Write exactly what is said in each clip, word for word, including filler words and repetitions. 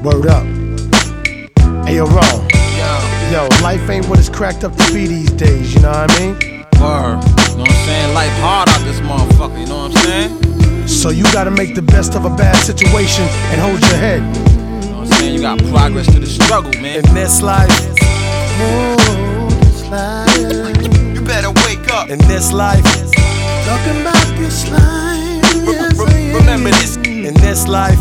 Word up. Hey, yo, Ro. Yo. Yo, life ain't what it's cracked up to be these days, you know what I mean? Word. You know what I'm saying? Life hard out this motherfucker, you know what I'm saying? So you gotta make the best of a bad situation and hold your head. You know what I'm saying? You got progress to the struggle, man. In this life, oh, this life. You better wake up. In this life, talking about this life. Yes, Re- remember this. In this life,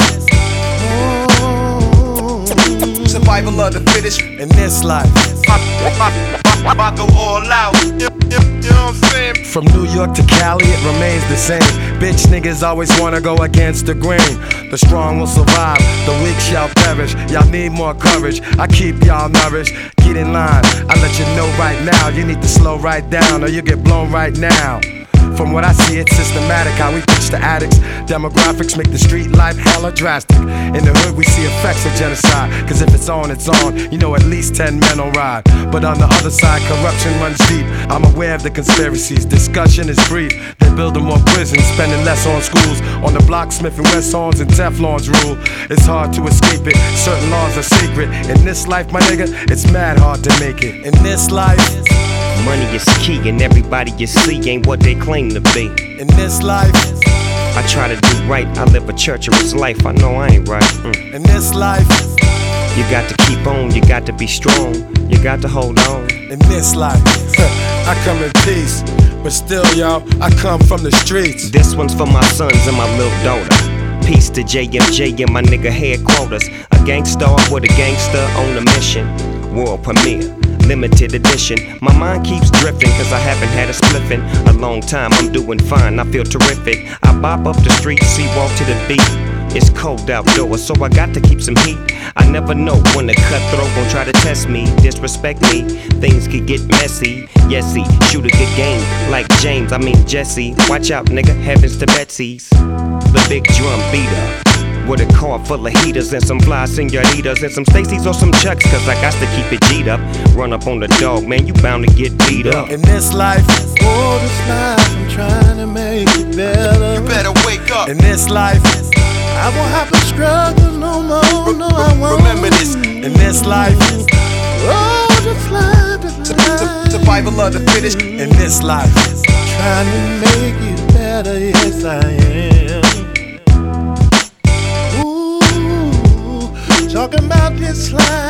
oh, survival of the fittest. In this life, I go all out. You know what I'm saying? From New York to Cali, it remains the same. Bitch niggas always wanna go against the grain. The strong will survive, the weak shall perish. Y'all need more courage, I keep y'all nourished. Get in line, I let you know right now. You need to slow right down or you get blown right now. From what I see, it's systematic how we pitch the addicts. Demographics make the street life hella drastic. In the hood, we see effects of genocide. Cause if it's on, it's on. You know at least ten men on ride. But on the other side, corruption runs deep. I'm aware of the conspiracies. Discussion is brief. They're building more prisons, spending less on schools. On the block, Smith and West Horns and Teflon's rule. It's hard to escape it. Certain laws are secret. In this life, my nigga, it's mad hard to make it. In this life, money is key and everybody you see ain't what they claim to be. In this life, I try to do right, I live a treacherous life, I know I ain't right. Mm. In this life, you got to keep on, you got to be strong, you got to hold on. In this life, I come in peace, but still y'all, I come from the streets. This one's for my sons and my little daughter. Peace to J M J and my nigga headquarters. A gangsta with a gangster on a mission. World premiere, limited edition. My mind keeps drifting cause I haven't had a spliffin' a long time. I'm doing fine, I feel terrific. I bop up the street, see walk to the beat. It's cold outdoors, so I got to keep some heat. I never know when the cutthroat gon' try to test me, disrespect me. Things could get messy. Yes, he shoot a good game like James, I mean Jesse. Watch out, nigga, heavens to Betsy's. The big drum beater with a car full of heaters and some fly senoritas and some Stacy's or some Chucks, cause I got to keep it G'd up. Run up on the dog, man, you bound to get beat up. In this life, oh, this life, I'm trying to make it better. You better wake up. In this life, I won't have to struggle no more, no I won't. Remember this. In this life, oh, this life, this life. Survival of the fittest. In this life, trying to make it better, yes I am. Talking about this life.